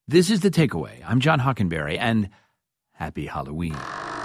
This is The Takeaway. I'm John Hockenberry, and happy Halloween.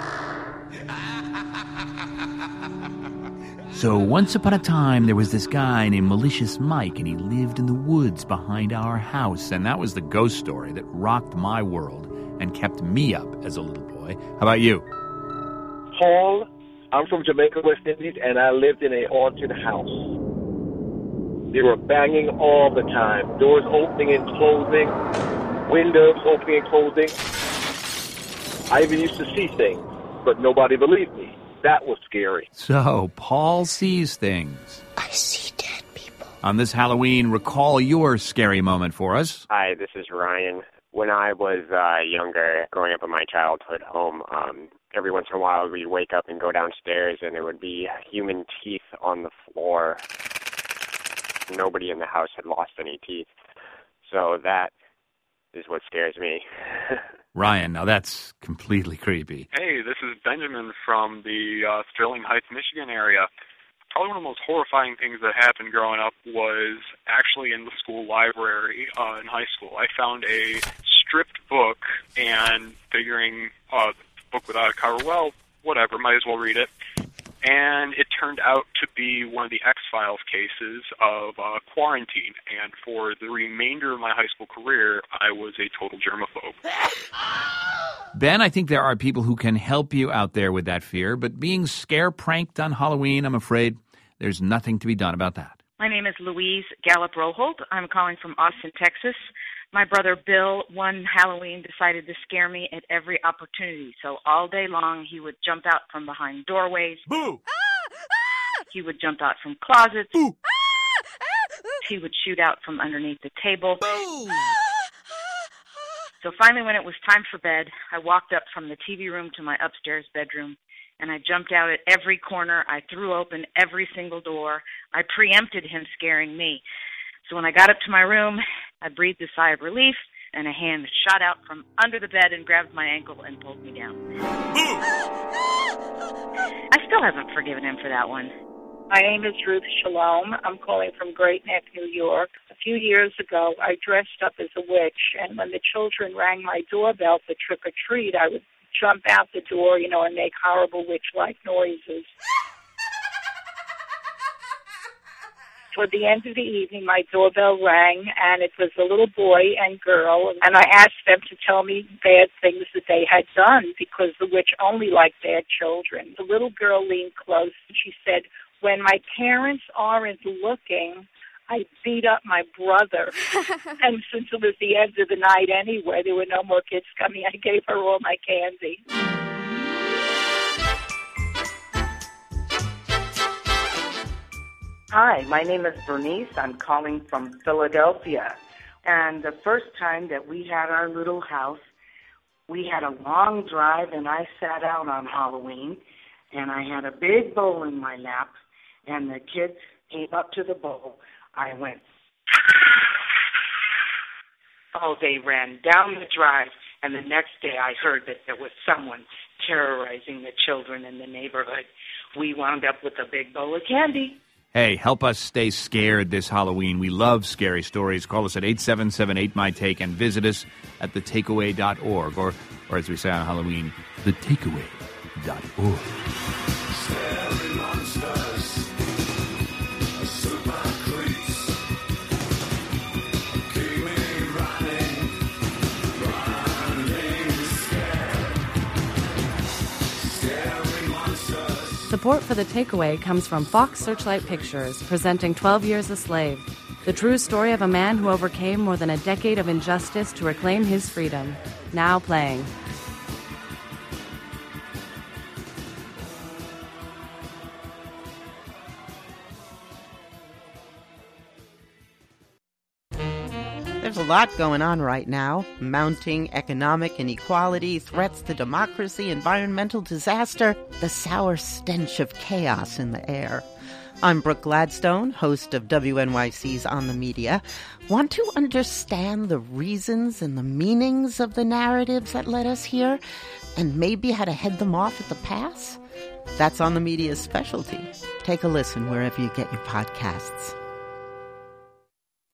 So once upon a time, there was this guy named Malicious Mike, and he lived in the woods behind our house. And that was the ghost story that rocked my world and kept me up as a little boy. How about you? Paul, I'm from Jamaica, West Indies, and I lived in a haunted house. They were banging all the time. Doors opening and closing, windows opening and closing. I even used to see things, but nobody believed me. That was scary. So, Paul sees things. I see dead people. On this Halloween, recall your scary moment for us. Hi, this is Ryan. When I was younger, growing up in my childhood home, every once in a while we'd wake up and go downstairs and there would be human teeth on the floor. Nobody in the house had lost any teeth. So that is what scares me. Ryan, now that's completely creepy. Hey, this is Benjamin from the Sterling Heights, Michigan area. Probably one of the most horrifying things that happened growing up was actually in the school library in high school. I found a stripped book and figuring book without a cover, well, whatever, might as well read it. And it turned out to be one of the X-Files cases of quarantine. And for the remainder of my high school career, I was a total germaphobe. Ben, I think there are people who can help you out there with that fear, but being scare-pranked on Halloween, I'm afraid there's nothing to be done about that. My name is Louise Gallup-Roholt. I'm calling from Austin, Texas. My brother Bill, one Halloween, decided to scare me at every opportunity. So all day long, he would jump out from behind doorways. Boo! He would jump out from closets. Boo! He would shoot out from underneath the table. Boo! So finally, when it was time for bed, I walked up from the TV room to my upstairs bedroom, and I jumped out at every corner. I threw open every single door. I preempted him scaring me. So when I got up to my room, I breathed a sigh of relief, and a hand shot out from under the bed and grabbed my ankle and pulled me down. I still haven't forgiven him for that one. My name is Ruth Shalom. I'm calling from Great Neck, New York. A few years ago, I dressed up as a witch, and when the children rang my doorbell for trick-or-treat, I would jump out the door, and make horrible witch-like noises. Toward the end of the evening, my doorbell rang, and it was a little boy and girl, and I asked them to tell me bad things that they had done, because the witch only liked bad children. The little girl leaned close, and she said, "When my parents aren't looking, I beat up my brother." And since it was the end of the night anyway, there were no more kids coming, I gave her all my candy. Hi, my name is Bernice. I'm calling from Philadelphia. And the first time that we had our little house, we had a long drive, and I sat out on Halloween, and I had a big bowl in my lap, and the kids came up to the bowl. I went, oh, they ran down the drive, and the next day I heard that there was someone terrorizing the children in the neighborhood. We wound up with a big bowl of candy. Hey, help us stay scared this Halloween. We love scary stories. Call us at 877-8MY-TAKE and visit us at thetakeaway.org, or as we say on Halloween, thetakeaway.org. Scary monsters, super creeps, keep me running scared. Scary monsters. Support for The Takeaway comes from Fox Searchlight Pictures, presenting 12 Years a Slave, the true story of a man who overcame more than a decade of injustice to reclaim his freedom. Now playing. There's a lot going on right now. Mounting economic inequality, threats to democracy, environmental disaster, the sour stench of chaos in the air. I'm Brooke Gladstone, host of WNYC's On the Media. Want to understand the reasons and the meanings of the narratives that led us here, and maybe how to head them off at the pass? That's On the Media's specialty. Take a listen wherever you get your podcasts.